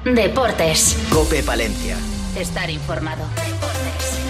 Deportes. COPE Palencia. Estar informado. Deportes.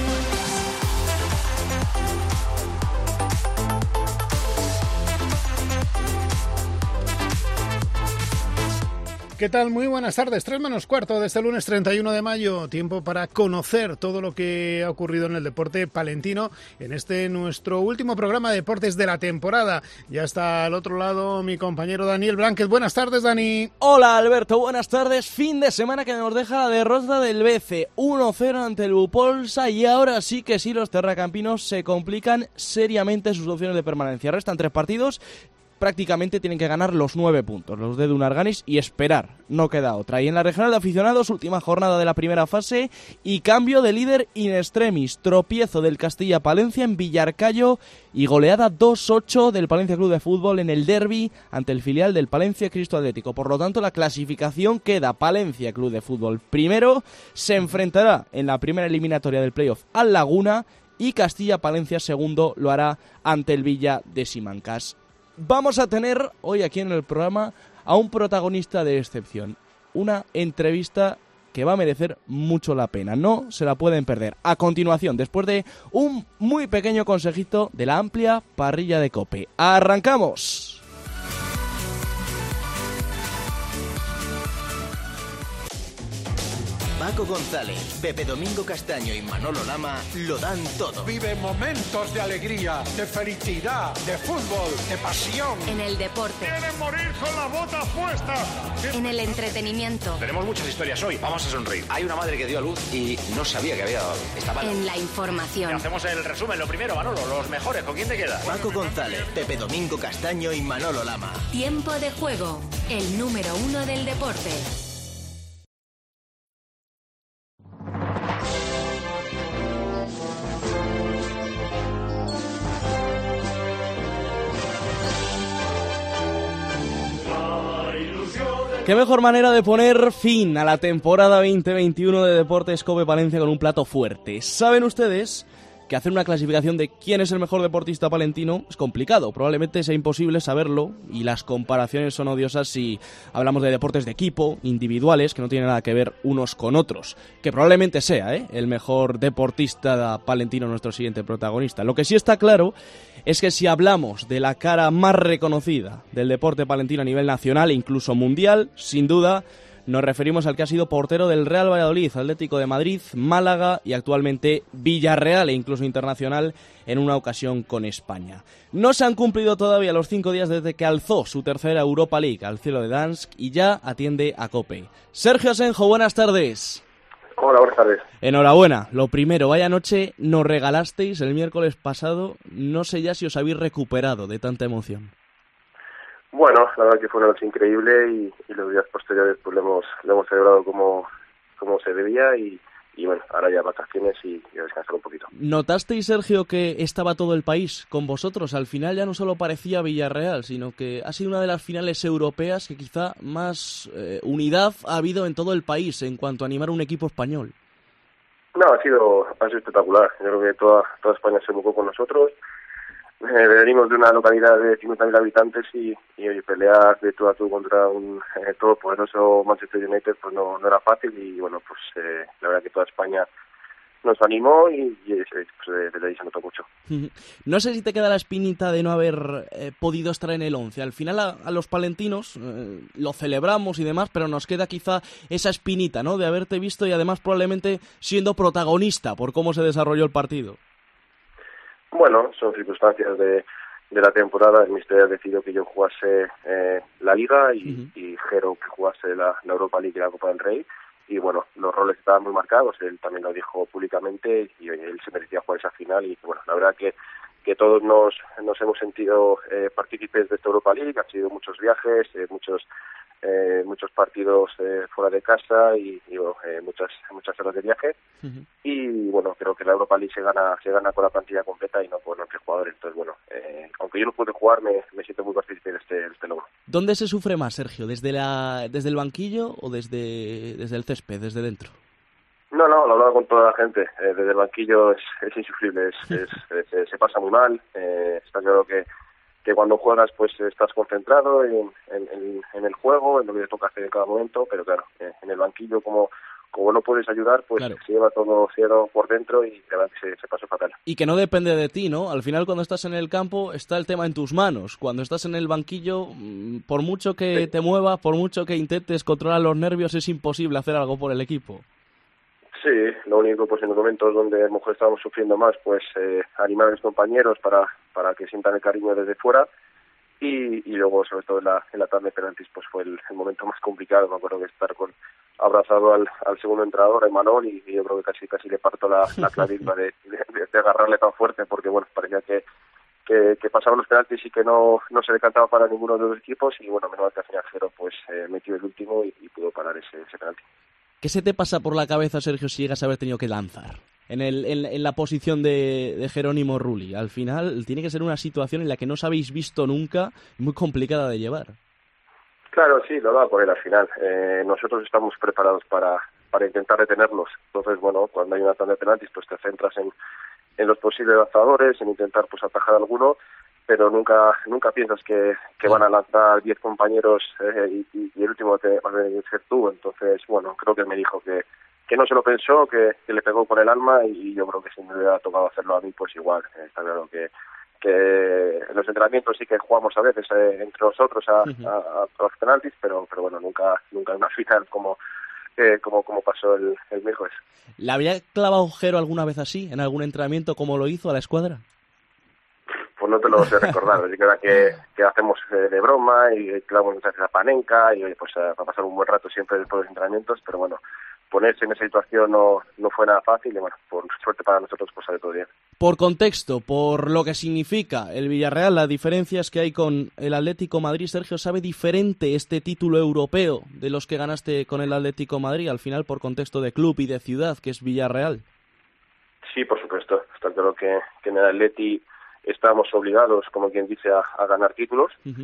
¿Qué tal? Muy buenas tardes. 3 menos cuarto de este lunes 31 de mayo. Tiempo para conocer todo lo que ha ocurrido en el deporte palentino en este nuestro último programa de deportes de la temporada. Ya está al otro lado mi compañero Daniel Blanquez. Buenas tardes, Dani. Hola, Alberto. Buenas tardes. Fin de semana que nos deja la derrota del BC. 1-0 ante el Bupolsa y ahora sí que sí los terracampinos se complican seriamente sus opciones de permanencia. Restan 3 partidos. Prácticamente tienen que ganar los 9 puntos, los de Dunarganis, y esperar, no queda otra. Y en la regional de aficionados, última jornada de la primera fase y cambio de líder in extremis, tropiezo del Castilla Palencia en Villarcayo y goleada 2-8 del Palencia Club de Fútbol en el derbi ante el filial del Palencia Cristo Atlético. Por lo tanto, la clasificación queda Palencia Club de Fútbol primero, se enfrentará en la primera eliminatoria del playoff al Laguna y Castilla Palencia segundo lo hará ante el Villa de Simancas. Vamos a tener hoy aquí en el programa a un protagonista de excepción. Una entrevista que va a merecer mucho la pena. No se la pueden perder. A continuación, después de un muy pequeño consejito de la amplia parrilla de COPE. ¡Arrancamos! Paco González, Pepe Domingo Castaño y Manolo Lama lo dan todo. Vive momentos de alegría, de felicidad, de fútbol, de pasión. En el deporte. ¡Quieren morir con las botas puestas! En el entretenimiento. Tenemos muchas historias hoy, vamos a sonreír. Hay una madre que dio a luz y no sabía que había... Estaba... En la información. Hacemos el resumen, lo primero, Manolo, los mejores, ¿con quién te quedas? Paco González, Pepe Domingo Castaño y Manolo Lama. Tiempo de juego, el número 1 del deporte. Qué mejor manera de poner fin a la temporada 2021 de Deportes COPE Palencia con un plato fuerte. Saben ustedes que hacer una clasificación de quién es el mejor deportista palentino es complicado. Probablemente sea imposible saberlo y las comparaciones son odiosas si hablamos de deportes de equipo, individuales, que no tienen nada que ver unos con otros. Que probablemente sea el mejor deportista palentino nuestro siguiente protagonista. Lo que sí está claro es que si hablamos de la cara más reconocida del deporte palentino a nivel nacional e incluso mundial, sin duda nos referimos al que ha sido portero del Real Valladolid, Atlético de Madrid, Málaga y actualmente Villarreal e incluso internacional en una ocasión con España. No se han cumplido todavía los 5 días desde que alzó su tercera Europa League al cielo de Dansk y ya atiende a COPE. Sergio Asenjo, buenas tardes. Hola, buenas tardes. Enhorabuena. Lo primero, vaya noche nos regalasteis el miércoles pasado. No sé ya si os habéis recuperado de tanta emoción. Bueno, la verdad que fue una noche increíble y los días posteriores pues lo hemos celebrado como se debía y bueno, ahora ya vacaciones y a descansar un poquito. ¿Notasteis, Sergio, que estaba todo el país con vosotros? Al final ya no solo parecía Villarreal, sino que ha sido una de las finales europeas que quizá más unidad ha habido en todo el país en cuanto a animar un equipo español. No, ha sido espectacular. Yo creo que toda España se evocó con nosotros. Venimos de una localidad de 50.000 habitantes y pelear de tú a tú contra un todopoderoso Manchester United pues no era fácil y bueno, pues la verdad que toda España nos animó y pues, desde ahí se notó mucho. No sé si te queda la espinita de no haber podido estar en el 11. Al final a los palentinos lo celebramos y demás, pero nos queda quizá esa espinita, ¿no?, de haberte visto y además probablemente siendo protagonista por cómo se desarrolló el partido. Bueno, son circunstancias de la temporada. El míster decidió que yo jugase la Liga y Jero que jugase la Europa League y la Copa del Rey. Y bueno, los roles estaban muy marcados. Él también lo dijo públicamente y él se merecía jugar esa final. Y bueno, la verdad que todos nos hemos sentido partícipes de esta Europa League. Han sido muchos viajes, muchos partidos fuera de casa y muchas horas de viaje. Y bueno, creo que la Europa League se gana con la plantilla completa y no con 11 jugadores. Entonces bueno, aunque yo no pude jugar, me siento muy partícipe de este logro. ¿Dónde se sufre más, Sergio? ¿Desde el banquillo o desde el césped, desde dentro? No, lo he hablado con toda la gente. Desde el banquillo es insufrible, se pasa muy mal. Está claro que cuando juegas pues estás concentrado en el juego, en lo que te toca hacer en cada momento, pero claro, en el banquillo como no puedes ayudar, pues claro, se lleva todo por dentro y la verdad que se pasó fatal. Y que no depende de ti, ¿no? Al final, cuando estás en el campo, está el tema en tus manos. Cuando estás en el banquillo, por mucho que te muevas, por mucho que intentes controlar los nervios, es imposible hacer algo por el equipo. Sí, lo único, pues en los momentos donde a lo mejor estábamos sufriendo más, pues animar a los compañeros para que sientan el cariño desde fuera. Y luego, sobre todo en la tanda de penaltis, pues fue el momento más complicado. Me acuerdo de estar abrazado al segundo entrenador, a Imanol, y yo creo que casi le parto la clavícula de agarrarle tan fuerte, porque bueno, parecía que pasaban los penaltis y que no se decantaba para ninguno de los equipos, y bueno, menos mal que al final Jero pues metió el último y pudo parar ese penalti. ¿Qué se te pasa por la cabeza, Sergio, si llegas a haber tenido que lanzar en la posición de Jerónimo Rulli? Al final tiene que ser una situación en la que no os habéis visto nunca, muy complicada de llevar. Claro, sí, lo va a poner al final. Nosotros estamos preparados para intentar detenerlos. Entonces, bueno, cuando hay una tanda de penaltis, pues te centras en los posibles lanzadores, en intentar pues atajar a alguno, pero nunca piensas que van a lanzar 10 compañeros y el último te va a ser tú. Entonces, bueno, creo que él me dijo que no se lo pensó, que le pegó con el alma, y yo creo que si me hubiera tocado hacerlo a mí, pues igual. Está claro que en los entrenamientos sí que jugamos a veces entre nosotros a los penaltis, pero bueno, nunca en una final como pasó el miércoles. ¿Le había clavado Jero alguna vez así, en algún entrenamiento, como lo hizo a la escuadra? Pues no te lo sé recordar. Es verdad que hacemos de broma y clavamos muchas veces a Panenka y pues va a pasar un buen rato siempre después de los entrenamientos, pero bueno, ponerse en esa situación no fue nada fácil y bueno, por suerte para nosotros pues sale todo bien. Por contexto, por lo que significa el Villarreal, las diferencias que hay con el Atlético Madrid, Sergio, ¿sabe diferente este título europeo de los que ganaste con el Atlético Madrid? Al final, por contexto de club y de ciudad, que es Villarreal. Sí, por supuesto. Está claro que en el Atleti estábamos obligados, como quien dice, a ganar títulos. Uh-huh.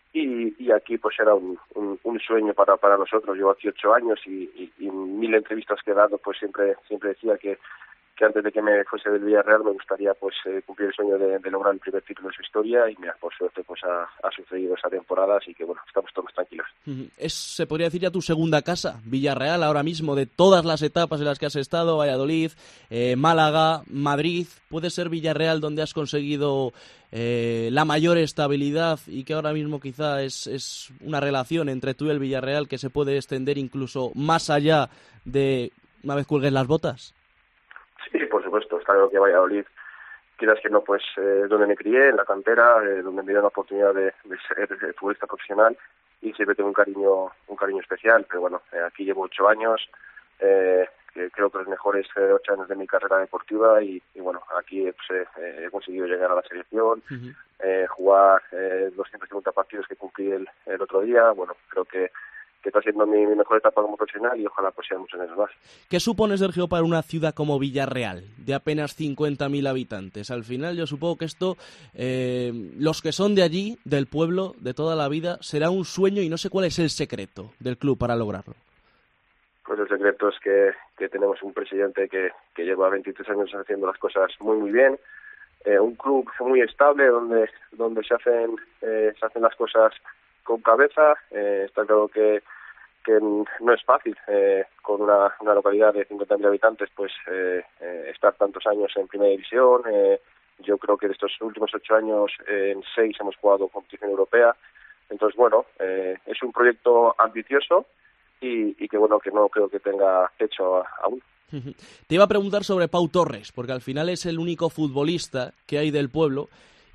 Y aquí pues era un sueño para nosotros. Llevo aquí 8 años y 1000 entrevistas que he dado, pues siempre decía que antes de que me fuese del Villarreal me gustaría pues cumplir el sueño de lograr el primer título de su historia, y mira, por suerte pues ha sucedido esa temporada, así que bueno, estamos todos tranquilos. Se podría decir ya tu segunda casa, Villarreal, ahora mismo, de todas las etapas en las que has estado, Valladolid, Málaga, Madrid. ¿Puede ser Villarreal donde has conseguido la mayor estabilidad y que ahora mismo quizá es una relación entre tú y el Villarreal que se puede extender incluso más allá de una vez cuelgues las botas? Sí, por supuesto. Está claro que Valladolid, quieras que no, pues donde me crié, en la cantera, donde me dio la oportunidad de ser futbolista profesional, y siempre tengo un cariño especial. Pero bueno, aquí llevo 8 años, que creo que los mejores 8 años de mi carrera deportiva, y bueno, aquí pues, he conseguido llegar a la selección, jugar 250 partidos que cumplí el otro día. Bueno, creo que está siendo mi mejor etapa como profesional y ojalá pues sean muchos años más. ¿Qué supone, Sergio, para una ciudad como Villarreal, de apenas 50.000 habitantes? Al final yo supongo que esto, los que son de allí, del pueblo, de toda la vida, será un sueño, y no sé cuál es el secreto del club para lograrlo. Pues el secreto es que tenemos un presidente que lleva 23 años haciendo las cosas muy muy bien, un club muy estable donde se hacen las cosas con cabeza. Está claro que no es fácil con una localidad de 50.000 habitantes pues estar tantos años en primera división. Yo creo que de estos últimos 8 años en 6 hemos jugado competición europea. Entonces bueno, es un proyecto ambicioso y que bueno, que no creo que tenga techo aún. Te iba a preguntar sobre Pau Torres, porque al final es el único futbolista que hay del pueblo.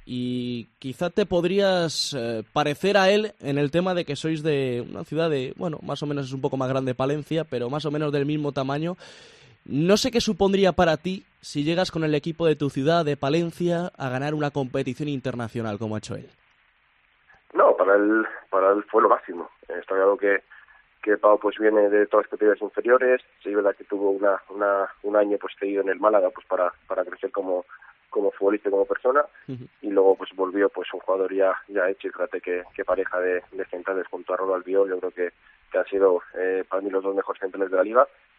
Y quizá te podrías parecer a él en el tema de que sois de una ciudad de, bueno, más o menos es un poco más grande Palencia, pero más o menos del mismo tamaño. No sé qué supondría para ti si llegas con el equipo de tu ciudad, de Palencia, a ganar una competición internacional como ha hecho él. No, para él fue lo máximo. Está claro que Pau pues viene de todas las categorías inferiores. Sí, es verdad que tuvo un año pues seguido en el Málaga pues para crecer como futbolista y como persona, y luego pues volvió pues un jugador ya hecho, y fíjate que pareja de centrales junto a Rodo Albiol, yo creo que han sido para mí los 2 mejores centrales de la liga,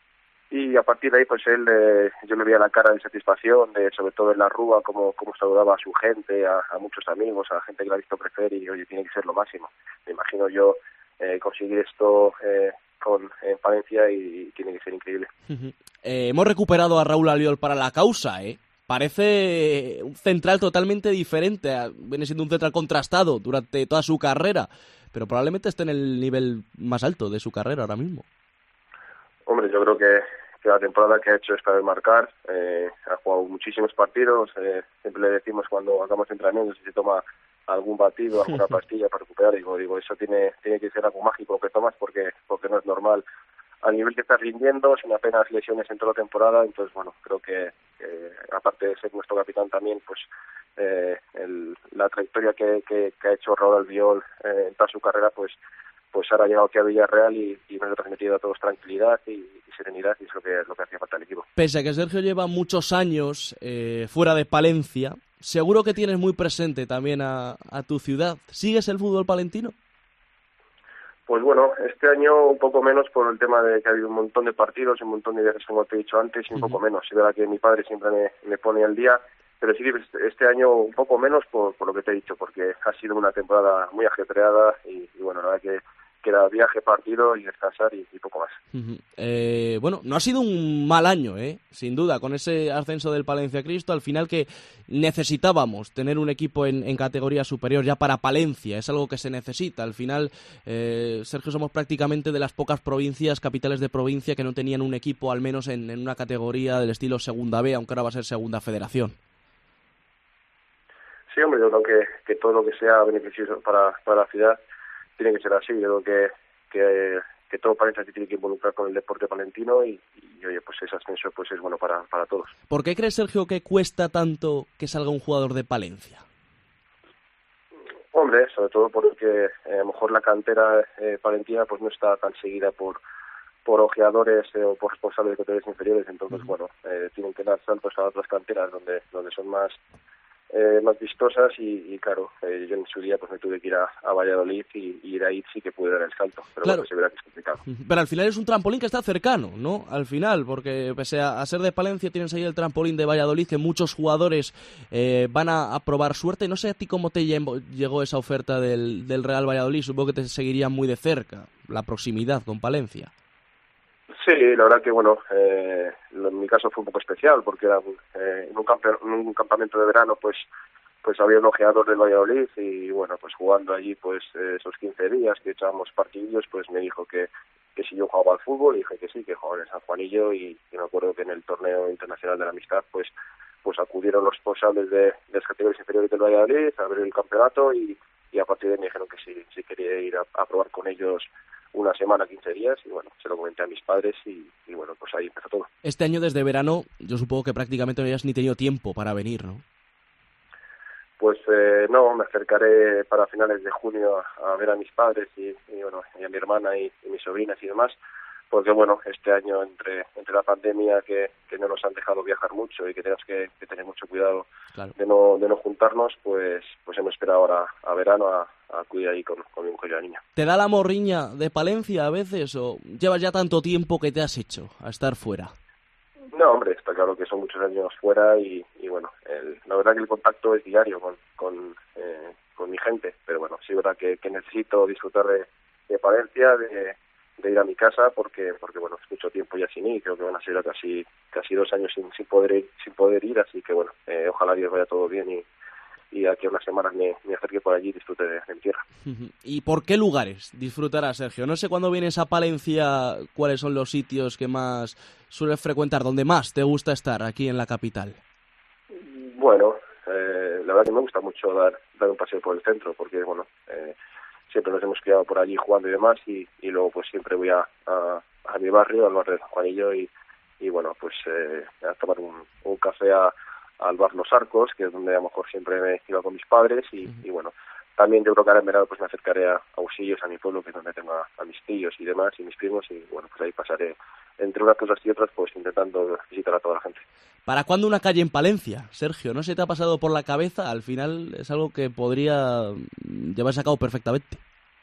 Y a partir de ahí, pues él, yo le veía la cara de satisfacción, sobre todo en la Rúa, cómo saludaba a su gente, a muchos amigos, a la gente que la ha visto crecer, y oye, tiene que ser lo máximo. Me imagino yo conseguir esto en Palencia, y tiene que ser increíble. Hemos recuperado a Raúl Albiol para la causa, Parece un central totalmente diferente, viene siendo un central contrastado durante toda su carrera, pero probablemente esté en el nivel más alto de su carrera ahora mismo. Hombre, yo creo que la temporada que ha hecho es para marcar, ha jugado muchísimos partidos, siempre le decimos cuando hagamos entrenamientos si se toma algún batido, alguna pastilla para recuperar, digo eso tiene que ser algo mágico que tomas porque no es normal al nivel que estás rindiendo, sin apenas lesiones en toda la temporada. Entonces bueno, creo que aparte de ser nuestro capitán también, pues la trayectoria que ha hecho Raúl Albiol en toda su carrera, pues ahora ha llegado aquí a Villarreal y nos ha transmitido a todos tranquilidad y serenidad, y es lo que hacía falta al equipo. Pese a que Sergio lleva muchos años fuera de Palencia, seguro que tienes muy presente también a tu ciudad. ¿Sigues el fútbol palentino? Pues bueno, este año un poco menos por el tema de que ha habido un montón de partidos, un montón de viajes, como te he dicho antes, y un poco menos. Es verdad que mi padre siempre me pone al día, pero sí que este año un poco menos por lo que te he dicho, porque ha sido una temporada muy ajetreada y bueno, la verdad que era viaje, partido y descansar y poco más. Bueno, no ha sido un mal año, sin duda, con ese ascenso del Palencia Cristo, al final que necesitábamos tener un equipo en categoría superior ya para Palencia, es algo que se necesita. Al final, Sergio, somos prácticamente de las pocas provincias, capitales de provincia, que no tenían un equipo al menos en una categoría del estilo Segunda B, aunque ahora va a ser Segunda Federación. Sí, hombre, yo creo que todo lo que sea beneficioso para la ciudad tiene que ser así. Yo creo que todo Palencia se tiene que involucrar con el deporte palentino y oye, pues ese ascenso pues es bueno para todos. ¿Por qué crees, Sergio, que cuesta tanto que salga un jugador de Palencia? Hombre, sobre todo porque a lo mejor la cantera palentina pues no está tan seguida por ojeadores o por responsables de categorías inferiores, entonces bueno, tienen que dar saltos a otras canteras donde son más vistosas y claro, yo en su día pues me tuve que ir a Valladolid y ir ahí sí que pude dar el salto, pero claro, bueno, se verá que es complicado. Pero al final es un trampolín que está cercano, ¿no? Al final, porque pese a ser de Palencia tienes ahí el trampolín de Valladolid, que muchos jugadores van a probar suerte. No sé a ti cómo te llegó esa oferta del Real Valladolid, supongo que te seguirían muy de cerca, la proximidad con Palencia. Sí, la verdad que bueno, en mi caso fue un poco especial porque era en un campamento de verano pues había un ojeador del Valladolid y bueno, pues jugando allí pues esos 15 días que echábamos partidillos, pues me dijo que si yo jugaba al fútbol, y dije que sí, que jugaba en San Juanillo y me acuerdo que en el torneo internacional de la amistad pues acudieron los responsables de las categorías inferiores del Valladolid a ver el campeonato y a partir de ahí me dijeron que sí quería ir a probar con ellos una semana, 15 días, y bueno, se lo comenté a mis padres y bueno, pues ahí empezó todo. Este año desde verano, yo supongo que prácticamente no hayas ni tenido tiempo para venir, ¿no? Pues no, me acercaré para finales de junio a ver a mis padres y bueno, y a mi hermana y mis sobrinas y demás, porque bueno, este año entre la pandemia que no nos han dejado viajar mucho y que tenemos que tener mucho cuidado, claro, de no juntarnos, pues hemos esperado ahora a verano a acudir ahí con mi mujer y la niña. ¿Te da la morriña de Palencia a veces o llevas ya tanto tiempo que te has hecho a estar fuera? No, hombre, está claro que son muchos años fuera y bueno, la verdad que el contacto es diario con mi gente, pero bueno, sí es verdad que necesito disfrutar de Palencia, de ir a mi casa porque bueno, es mucho tiempo ya sin ir, creo que van a ser casi 2 años sin poder ir, así que bueno, ojalá Dios vaya todo bien y aquí a unas semanas me acerque por allí y disfrute de tierra. ¿Y por qué lugares disfrutarás, Sergio? No sé cuando vienes a Palencia cuáles son los sitios que más sueles frecuentar, donde más te gusta estar aquí en la capital. Bueno, la verdad que me gusta mucho dar un paseo por el centro porque bueno, siempre nos hemos quedado por allí jugando y demás y luego pues siempre voy a mi barrio, al barrio de San Juanillo y bueno, pues a tomar un café al bar Los Arcos, que es donde a lo mejor siempre me iba con mis padres y bueno, también yo creo que ahora en verano pues me acercaré a Usillos, a mi pueblo, que es donde tengo a mis tíos y demás y mis primos y bueno, pues ahí pasaré entre unas cosas y otras pues intentando visitar a toda la gente. ¿Para cuándo una calle en Palencia, Sergio? ¿No se te ha pasado por la cabeza? Al final es algo que podría llevarse a cabo perfectamente.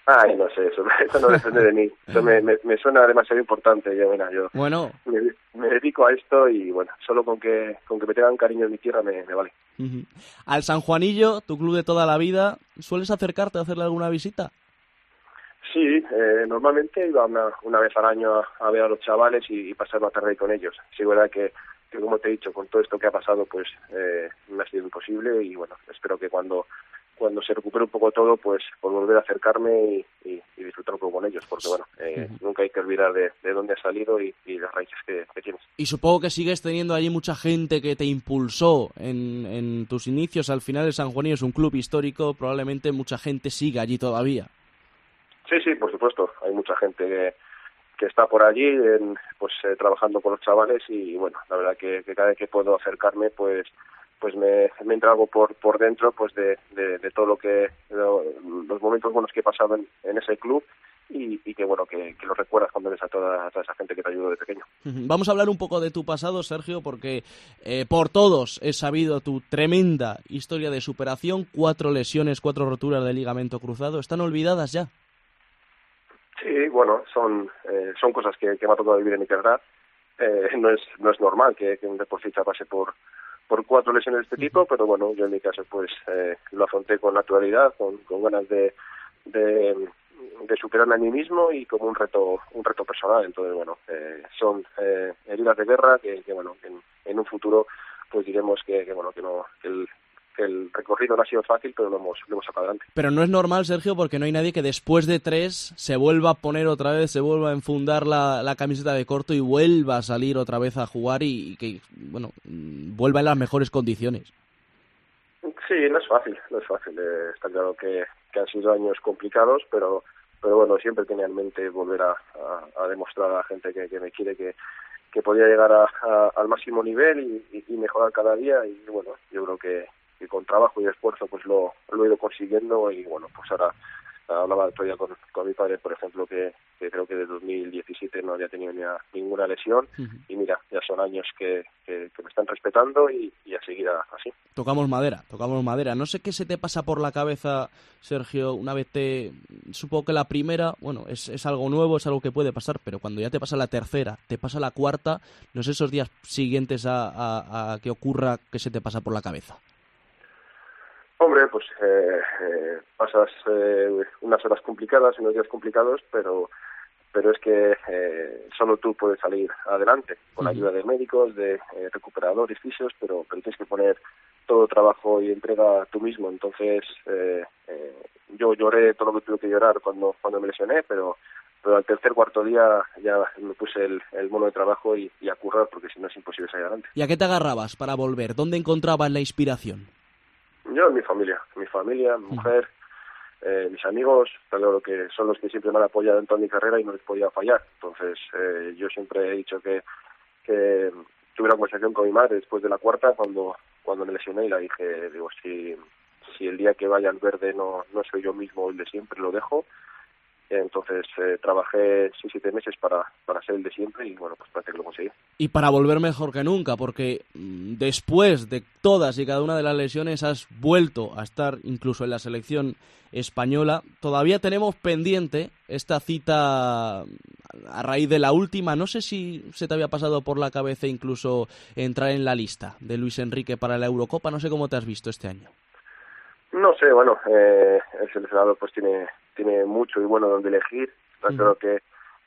Ay, no sé, eso no depende de mí. Eso me suena demasiado importante. Yo Bueno. me dedico a esto y bueno, solo con que me tengan cariño en mi tierra me vale. Uh-huh. Al San Juanillo, tu club de toda la vida, ¿sueles acercarte a hacerle alguna visita? Sí, normalmente iba una vez al año a ver a los chavales y pasar la tarde con ellos. Sí, verdad que como te he dicho, con todo esto que ha pasado, pues me ha sido imposible y bueno, espero que cuando se recupere un poco todo, pues por volver a acercarme y disfrutar un poco con ellos, porque bueno, nunca hay que olvidar de dónde has salido y las raíces que tienes. Y supongo que sigues teniendo allí mucha gente que te impulsó en tus inicios. Al final el San Juanillo es un club histórico, probablemente mucha gente siga allí todavía. Sí, por supuesto, hay mucha gente que está por allí trabajando con los chavales y bueno, la verdad que cada vez que puedo acercarme pues me entra algo por dentro pues de todo los momentos buenos que he pasado en ese club y que bueno que lo recuerdas cuando ves a toda esa gente que te ayudó de pequeño. Vamos a hablar un poco de tu pasado, Sergio, porque por todos he sabido tu tremenda historia de superación, 4 lesiones, 4 roturas de ligamento cruzado. ¿Están olvidadas ya? Sí, bueno, son cosas que me ha tocado vivir en mi carrera. No es normal que un deportista pase por 4 lesiones de este tipo, pero bueno, yo en mi caso pues lo afronté con naturalidad, con ganas de superarme a mí mismo y como un reto personal. Entonces bueno, son heridas de guerra que bueno, en un futuro pues diremos que el recorrido no ha sido fácil, pero lo hemos sacado adelante. Pero no es normal, Sergio, porque no hay nadie que después de 3 se vuelva a poner otra vez, se vuelva a enfundar la camiseta de corto y vuelva a salir otra vez a jugar y que, bueno, vuelva en las mejores condiciones. Sí, no es fácil. Está claro que han sido años complicados, pero bueno, siempre tenía en mente volver a demostrar a la gente que me quiere que podía llegar al máximo nivel y mejorar cada día y bueno, yo creo que con trabajo y esfuerzo pues lo he ido consiguiendo y bueno, pues ahora hablaba todavía con mi padre, por ejemplo, que creo que de 2017 no había tenido ninguna lesión y mira, ya son años que me están respetando y a seguir así. Tocamos madera. No sé qué se te pasa por la cabeza, Sergio, una vez supongo que la primera, bueno, es algo nuevo, es algo que puede pasar, pero cuando ya te pasa la tercera, te pasa la cuarta, no sé esos días siguientes a que ocurra, ¿qué se te pasa por la cabeza? Hombre, pues pasas unas horas complicadas, unos días complicados, pero es que solo tú puedes salir adelante, con la ayuda de médicos, de recuperadores, fisios, pero tienes que poner todo trabajo y entrega tú mismo. Entonces, yo lloré todo lo que tuve que llorar cuando me lesioné, pero al tercer, cuarto día ya me puse el mono de trabajo y a currar, porque si no es imposible salir adelante. ¿Y a qué te agarrabas para volver? ¿Dónde encontrabas la inspiración? Yo en mi familia, mi mujer, mis amigos, claro que son los que siempre me han apoyado en toda mi carrera y no les podía fallar. Entonces, yo siempre he dicho que tuve una conversación con mi madre después de la cuarta cuando me lesioné y la dije, digo, si el día que vaya al verde no soy yo mismo el de siempre, lo dejo. Entonces trabajé 6-7 meses para ser el de siempre y bueno, pues parece que lo conseguí. Y para volver mejor que nunca, porque después de todas y cada una de las lesiones has vuelto a estar incluso en la selección española. Todavía tenemos pendiente esta cita a raíz de la última. No sé si se te había pasado por la cabeza incluso entrar en la lista de Luis Enrique para la Eurocopa. No sé cómo te has visto este año. No sé, bueno, el seleccionador pues tiene mucho y bueno donde elegir. Está claro que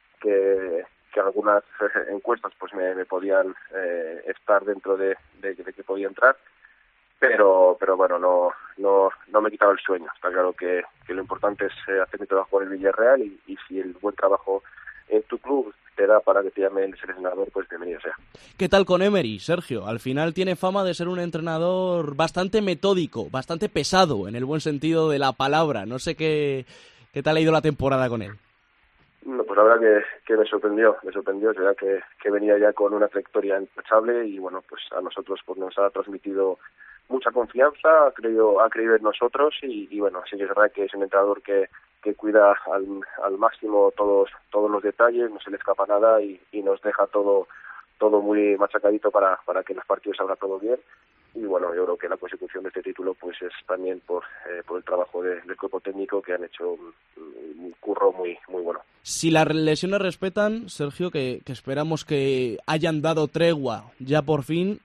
algunas encuestas pues me podían estar dentro de que podía entrar, pero bueno, no me quitaba el sueño. Está claro que lo importante es hacer mi trabajo en el Villarreal y si el buen trabajo en tu club te da para que te llame el seleccionador, pues bienvenido sea. ¿Qué tal con Emery, Sergio? Al final tiene fama de ser un entrenador bastante metódico, bastante pesado, en el buen sentido de la palabra. No sé qué tal ha ido la temporada con él. No, pues la verdad que me sorprendió, es verdad que venía ya con una trayectoria intachable y bueno, pues a nosotros pues nos ha transmitido mucha confianza, ha creído en nosotros y bueno, sí que es verdad que es un entrenador que cuida al máximo todos los detalles, no se le escapa nada y nos deja todo todo muy machacadito para que en los partidos salga todo bien. Y bueno, yo creo que la consecución de este título pues es también por el trabajo del cuerpo técnico, que han hecho un curro muy bueno. Si las lesiones respetan, Sergio, que esperamos que hayan dado tregua ya por fin,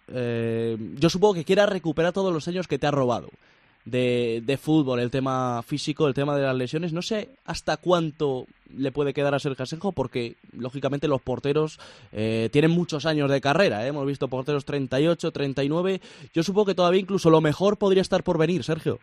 yo supongo que quieras recuperar todos los años que te ha robado de fútbol, el tema físico, el tema de las lesiones. No sé hasta cuánto le puede quedar a Sergio Asenjo, porque lógicamente los porteros tienen muchos años de carrera, Hemos visto porteros 38, 39. Yo supongo que todavía incluso lo mejor podría estar por venir, Sergio.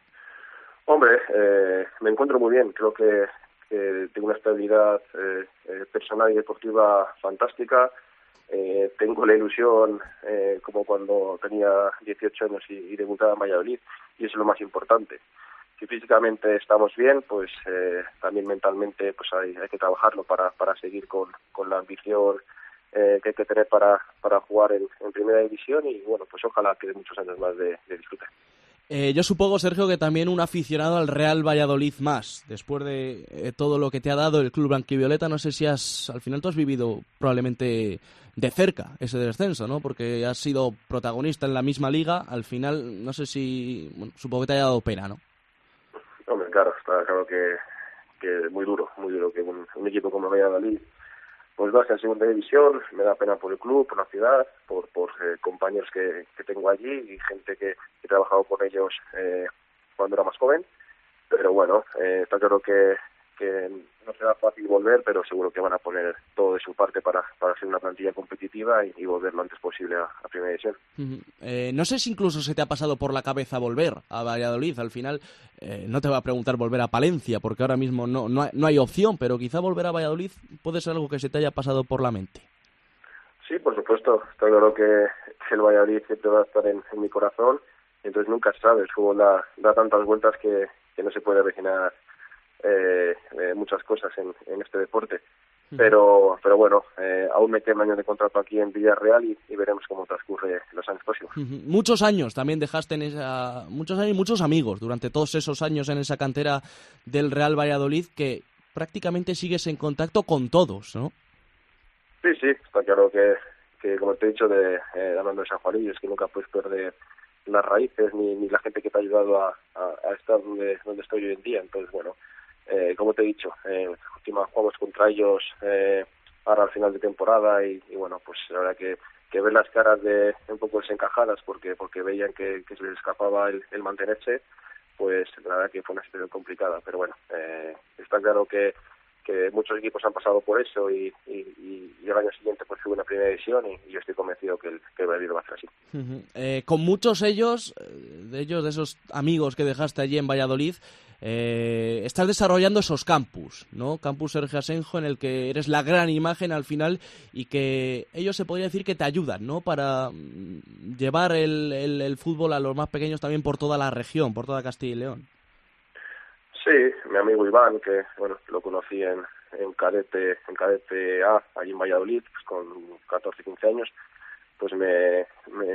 Hombre, me encuentro muy bien. Creo que tengo una estabilidad personal y deportiva fantástica. Tengo la ilusión como cuando tenía 18 años y debutaba en Valladolid, y eso es lo más importante. Si físicamente estamos bien, pues también mentalmente pues hay que trabajarlo para seguir con la ambición que hay que tener para jugar en primera división, y bueno, pues ojalá que dé muchos años más de disfrute. Yo supongo, Sergio, que también un aficionado al Real Valladolid más, después de todo lo que te ha dado el club blanquivioleta. No sé si al final tú has vivido probablemente de cerca ese descenso, ¿no? Porque has sido protagonista en la misma liga. Al final, no sé si... Bueno, supongo que te haya dado pena, ¿no? Hombre, claro, está claro que muy duro que un equipo como Valladolid pues baje a segunda división. Me da pena por el club, por la ciudad, por compañeros que tengo allí y gente que he trabajado con ellos cuando era más joven. Pero bueno, está claro que no será fácil volver, pero seguro que van a poner todo de su parte para hacer una plantilla competitiva y volver lo antes posible a primera división. No sé si incluso se te ha pasado por la cabeza volver a Valladolid. Al final no te va a preguntar volver a Palencia, porque ahora mismo no hay opción, pero quizá volver a Valladolid puede ser algo que se te haya pasado por la mente. Sí, por supuesto. Está claro que el Valladolid siempre va a estar en mi corazón, entonces nunca se sabe. El fútbol da tantas vueltas que no se puede avecinar muchas cosas en este deporte. Pero bueno, aún me quedan años de contrato aquí en Villarreal y veremos cómo transcurre los años próximos. Muchos años también dejaste muchos años y muchos amigos durante todos esos años en esa cantera del Real Valladolid, que prácticamente sigues en contacto con todos, ¿no? Sí, está claro que como te he dicho, hablando de San Juanillo, es que nunca puedes perder las raíces ni la gente que te ha ayudado a estar donde estoy hoy en día. Entonces, bueno, como te he dicho, jugamos contra ellos ahora al final de temporada y bueno, pues la verdad que ver las caras de un poco desencajadas porque veían que se les escapaba el mantenerse, pues la verdad que fue una situación complicada. Pero bueno, está claro que muchos equipos han pasado por eso y el año siguiente pues sube una primera división y yo estoy convencido que el Valladolid va a ser así. Con muchos de esos amigos que dejaste allí en Valladolid, estás desarrollando esos campus, ¿no? Campus Sergio Asenjo, en el que eres la gran imagen al final y que ellos se podría decir que te ayudan, ¿no? Para llevar el fútbol a los más pequeños también por toda la región, por toda Castilla y León. Sí, mi amigo Iván, que bueno, lo conocí en cadete A, allí en Valladolid, pues con 14, 15 años, pues me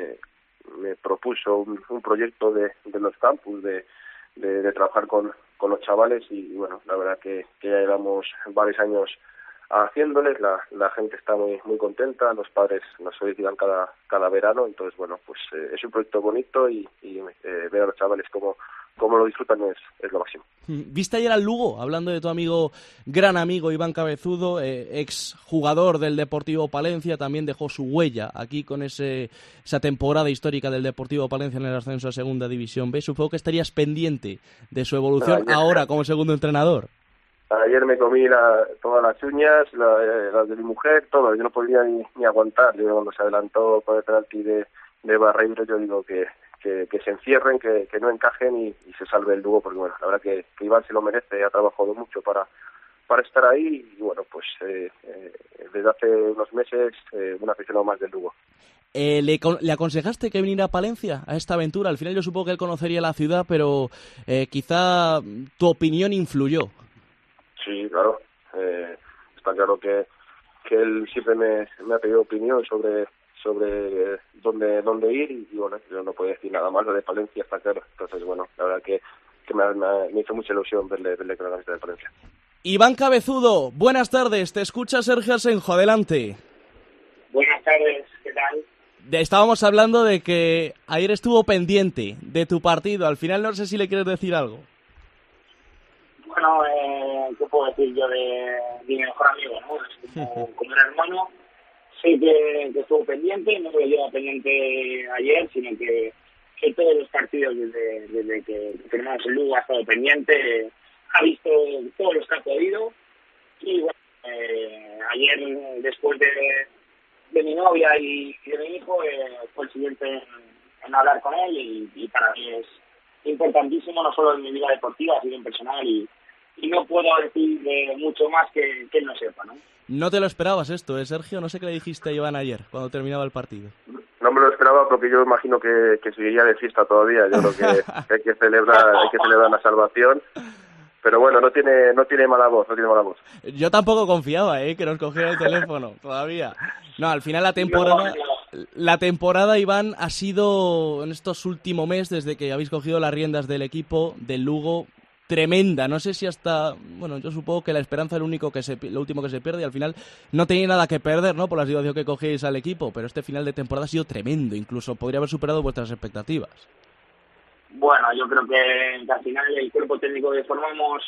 propuso un proyecto de los campus, de trabajar con los chavales y bueno, la verdad que ya llevamos varios años haciéndoles, la gente está muy muy contenta, los padres nos solicitan cada verano, entonces bueno, pues es un proyecto bonito y ver a los chavales cómo lo disfrutan es lo máximo. ¿Viste ayer al Lugo? Hablando de tu amigo, gran amigo Iván Cabezudo, ex jugador del Deportivo Palencia, también dejó su huella aquí con esa temporada histórica del Deportivo Palencia en el ascenso a Segunda División B. Supongo que estarías pendiente de su evolución ahora como segundo entrenador. Ayer me comí todas las uñas, las de mi mujer, todo. Yo no podía ni aguantar. Yo cuando se adelantó por el penalti de Barreiro, yo digo que se encierren, que no encajen y se salve el Lugo, porque bueno, la verdad que Iván se lo merece, ha trabajado mucho para estar ahí y bueno, pues desde hace unos meses un aficionado más del Lugo. ¿Le aconsejaste que viniera a Palencia a esta aventura? Al final yo supongo que él conocería la ciudad, pero quizá tu opinión influyó. Sí, claro. Está claro que él siempre me ha pedido opinión sobre dónde ir y bueno, yo no puedo decir nada más. Lo de Palencia está claro. Entonces, bueno, la verdad que me hizo mucha ilusión verle con la camiseta de Palencia. Iván Cabezudo, buenas tardes. Te escucha Sergio Asenjo. Adelante. Buenas buenas tardes, ¿qué tal? Estábamos hablando de que ayer estuvo pendiente de tu partido. Al final no sé si le quieres decir algo. Bueno, ¿qué puedo decir yo de mi mejor amigo, ¿no? Es como un hermano. Sé que estuvo pendiente, no lo lleva pendiente ayer, sino que todos los partidos desde que firmamos el Lugo ha estado pendiente, ha visto todos los que ha podido. Y bueno, ayer, después de mi novia y de mi hijo, fue el siguiente en hablar con él y para mí es importantísimo, no solo en mi vida deportiva, sino en personal y no puedo decir mucho más que él no sepa, ¿no? No te lo esperabas esto, Sergio. No sé qué le dijiste a Iván ayer, cuando terminaba el partido. No me lo esperaba porque yo imagino que seguiría de fiesta todavía. Yo creo que hay que celebrar la salvación. Pero bueno, no tiene mala voz. Yo tampoco confiaba, que nos cogiera el teléfono todavía. No, al final la temporada, Iván, ha sido en estos últimos meses, desde que habéis cogido las riendas del equipo, del Lugo, tremenda. No sé si yo supongo que la esperanza es lo último que se pierde y al final no tenía nada que perder, ¿no? Por la situación que cogéis al equipo, pero este final de temporada ha sido tremendo, incluso podría haber superado vuestras expectativas. Bueno, yo creo que al final el cuerpo técnico que formamos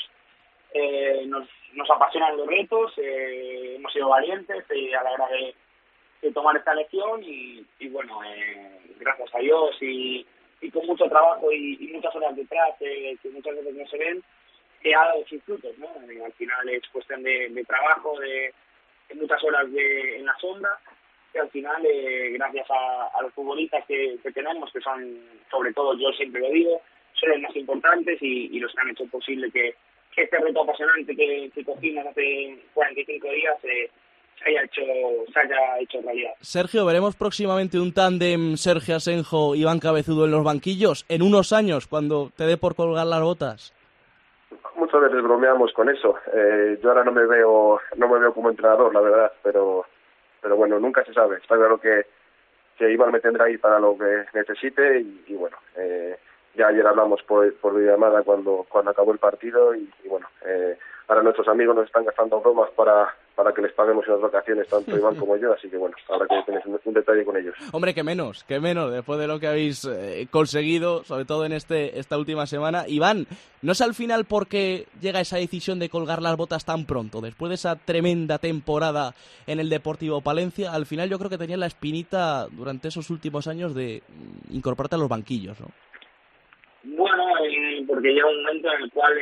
nos apasionan los retos, hemos sido valientes a la hora de tomar esta lección y bueno, gracias a Dios y con mucho trabajo y muchas horas detrás que muchas veces no se ven, ha dado sus frutos, ¿no? Al final es cuestión de trabajo, de muchas horas en la sombra, que al final, gracias a los futbolistas que tenemos, que son, sobre todo, yo siempre lo digo, son los más importantes y los que han hecho posible que este reto apasionante que cogimos hace 45 días se haya hecho realidad. Sergio, ¿veremos próximamente un tándem Sergio Asenjo, Iván Cabezudo en los banquillos en unos años, cuando te dé por colgar las botas? Muchas veces bromeamos con eso. Yo ahora no me veo como entrenador, la verdad, pero bueno, nunca se sabe. Está claro que Iván me tendrá ahí para lo que necesite y bueno, ya ayer hablamos por videollamada cuando acabó el partido y bueno, ahora nuestros amigos nos están gastando bromas para que les paguemos unas vacaciones, tanto Iván como yo, así que bueno, habrá que tener un detalle con ellos. Hombre, que menos, después de lo que habéis conseguido, sobre todo en esta última semana. Iván, ¿no es al final porque llega esa decisión de colgar las botas tan pronto, después de esa tremenda temporada en el Deportivo Palencia? Al final yo creo que tenías la espinita durante esos últimos años de incorporarte a los banquillos, ¿no? Bueno, porque llega un momento en el cual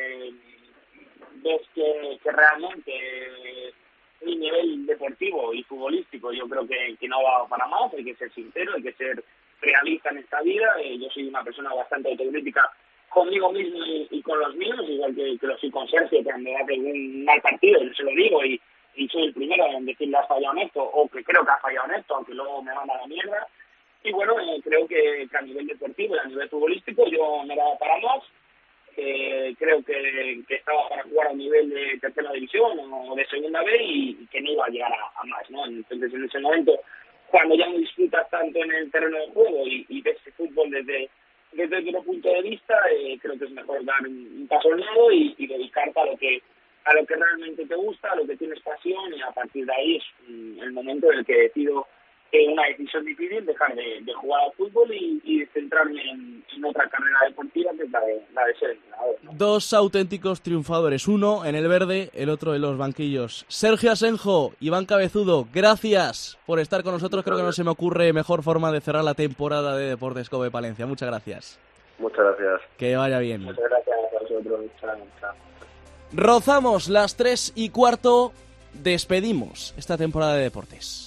ves que realmente mi nivel deportivo y futbolístico yo creo que no va para más. Hay que ser sincero, hay que ser realista en esta vida. Yo soy una persona bastante autocrítica conmigo mismo y con los míos, igual que lo soy con Sergio, cuando hace un mal partido, yo se lo digo y soy el primero en decirle has fallado en esto, o que creo que has fallado en esto, aunque luego me manda a la mierda. Y bueno, creo que a nivel deportivo y a nivel futbolístico yo no daba para más. Creo que estaba para jugar a nivel de tercera división o de segunda B y que no iba a llegar a más, ¿no? Entonces, en ese momento, cuando ya no disfrutas tanto en el terreno de juego y ves el fútbol desde otro punto de vista, creo que es mejor dar un paso al lado y dedicarte a lo que realmente te gusta, a lo que tienes pasión, y a partir de ahí es el momento en el que decido una decisión difícil, dejar de jugar al fútbol y centrarme en otra carrera deportiva, que es la de ser entrenador, ¿no? Dos auténticos triunfadores, uno en el verde, el otro en los banquillos. Sergio Asenjo, Iván Cabezudo, gracias por estar con nosotros. Creo que no se me ocurre mejor forma de cerrar la temporada de Deportes Kobe Palencia. Muchas gracias. Muchas gracias. Que vaya bien. Muchas gracias a vosotros. Chao. Rozamos las 3:15, despedimos esta temporada de Deportes.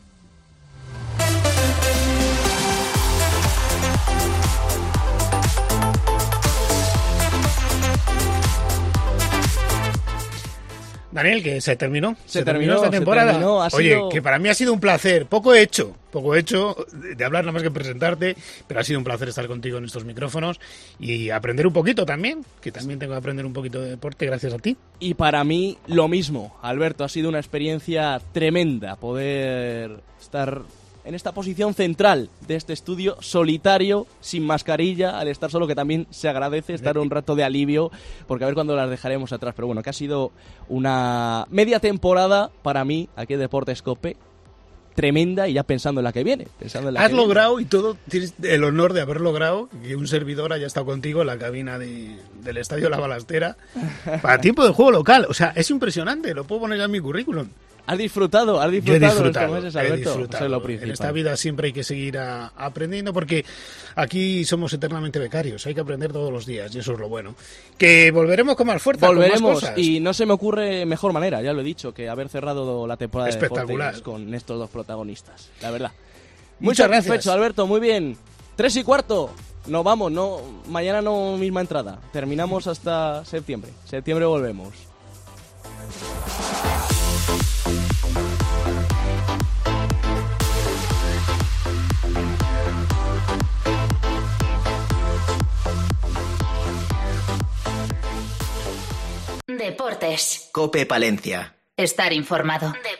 Daniel, que se terminó. Se terminó esta temporada. Oye, que para mí ha sido un placer. Poco hecho de hablar nada más que presentarte, pero ha sido un placer estar contigo en estos micrófonos y aprender un poquito también, que también tengo que aprender un poquito de deporte gracias a ti. Y para mí lo mismo, Alberto, ha sido una experiencia tremenda poder estar en esta posición central de este estudio, solitario, sin mascarilla, al estar solo, que también se agradece estar un rato de alivio, porque a ver cuándo las dejaremos atrás. Pero bueno, que ha sido una media temporada para mí aquí en Deportes Cope tremenda y ya pensando en la que viene. Has logrado, y todo tienes el honor de haber logrado, que un servidor haya estado contigo en la cabina del Estadio La Balastera para tiempo de juego local. O sea, es impresionante, lo puedo poner ya en mi currículum. ¿Has disfrutado? Yo he disfrutado, los meses, Alberto? he disfrutado. Eso es lo principal. En esta vida siempre hay que seguir aprendiendo, porque aquí somos eternamente becarios, hay que aprender todos los días, y eso es lo bueno. Que volveremos con más fuerza, volveremos, con más cosas. Y no se me ocurre mejor manera, ya lo he dicho, que haber cerrado la temporada de Deportes con estos dos protagonistas, la verdad. Muchas gracias, Alberto, muy bien. 3:15, nos vamos, mañana no misma entrada, terminamos hasta septiembre volvemos. Deportes. COPE Palencia. Estar informado.